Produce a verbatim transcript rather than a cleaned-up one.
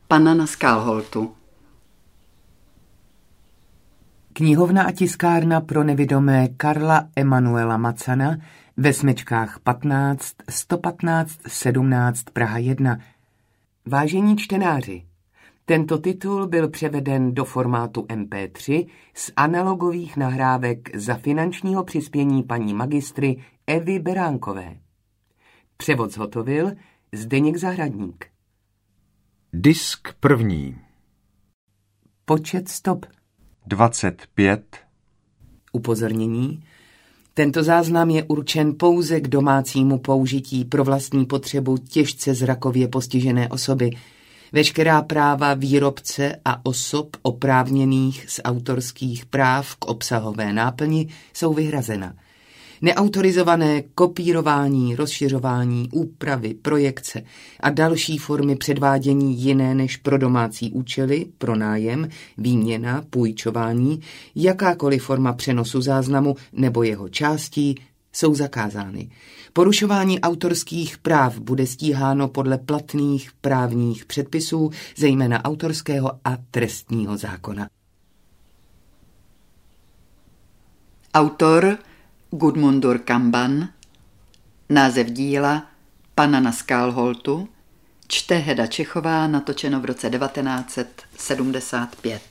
Panna na Skálholtu. Knihovna a tiskárna pro nevidomé Karla Emanuela Macana ve smečkách patnáct, sto patnáct, sedmnáct Praha jedna. Vážení čtenáři, tento titul byl převeden do formátu em pé tři z analogových nahrávek za finančního přispění paní magistry Evy Beránkové. Převod zhotovil Zdeněk Zahradník. Disk první. Počet stop dvacet pět. Upozornění. Tento záznam je určen pouze k domácímu použití pro vlastní potřebu těžce zrakově postižené osoby. Veškerá práva výrobce a osob oprávněných z autorských práv k obsahové náplni jsou vyhrazena. Neautorizované kopírování, rozšiřování, úpravy, projekce a další formy předvádění jiné než pro domácí účely, pronájem, výměna, půjčování, jakákoliv forma přenosu záznamu nebo jeho částí jsou zakázány. Porušování autorských práv bude stíháno podle platných právních předpisů, zejména autorského a trestního zákona. Autor Gudmundur Kamban. Název díla Panna na Skálholtu. Čte Heda Čechová, natočeno v roce devatenáct set sedmdesát pět.